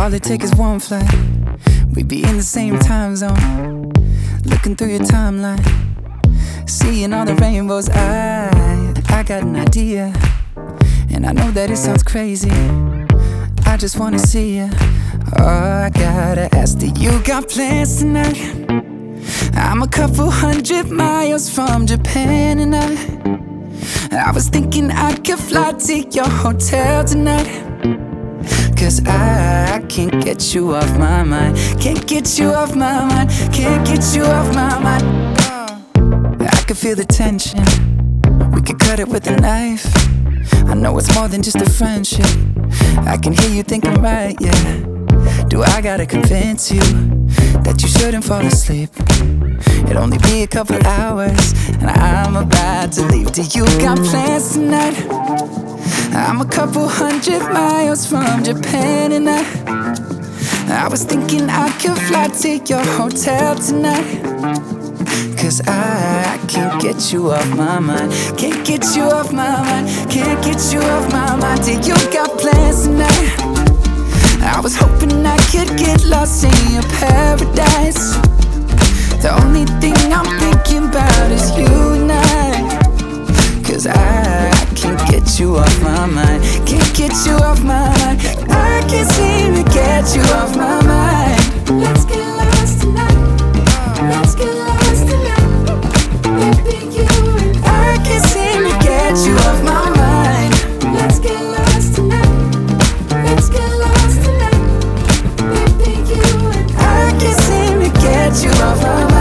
All it takes is one flight, we'd be in the same time zone. Looking through your timeline, seeing all the rainbows. I got an idea, and I know that it sounds crazy. I just wanna see you. Oh, I gotta ask, do you got plans tonight? I'm a couple 100 miles from Japan, and I was thinking I could fly to your hotel tonight. 'Cause I can't get you off my mind. Can't get you off my mind. Can't get you off my mind. I can feel the tension, we could cut it with a knife. I know it's more than just a friendship. I can hear you thinking, right, yeah. Do I gotta convince you that you shouldn't fall asleep? It'll only be a couple hours, and I'm about to leave. Do you got plans tonight? I'm a couple 100 miles from Japan, and I was thinking I could fly to your hotel tonight. 'Cause I can't get you off my mind. Can't get you off my mind. Can't get you off my mind. Do you got plans tonight? I was hoping I could get lost in your paradise. The only thing I'm thinking about is you and I. 'Cause I can't get you off my mind. Can't get you off my mind. I can't seem to get you off my mind. Let's get lost tonight. Let's get lost tonight. Baby, you and I can't seem to get you off my mind. let's get lost tonight. Let's get lost tonight. Baby, you and I can't seem to get you off my mind.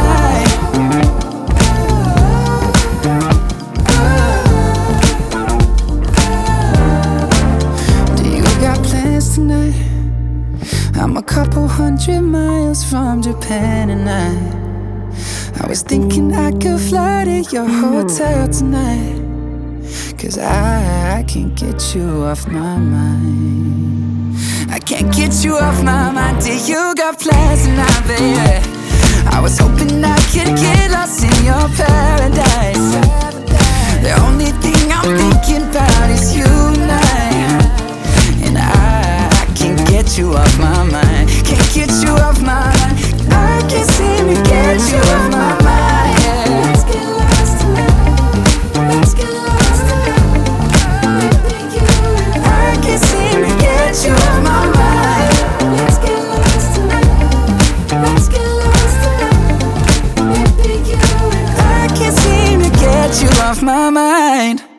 Do you got plans tonight? I'm a couple 100 miles from Japan, and I was thinking I could fly to your hotel tonight. 'Cause I can't get you off my mind. I can't get you off my mind. Do you got plans tonight, baby? I was hoping I could get lost in your paradise. The only thing I'm thinking about is you and and I can't get you off my mind. Can't get you off my mind. I can't seem to get you off my mind. let's get lost tonight. Let's get lost tonight. Baby, you and I can't seem to get you off my mind. let's get lost tonight. Let's get lost tonight. Baby, you and I can't seem to get you off my mind.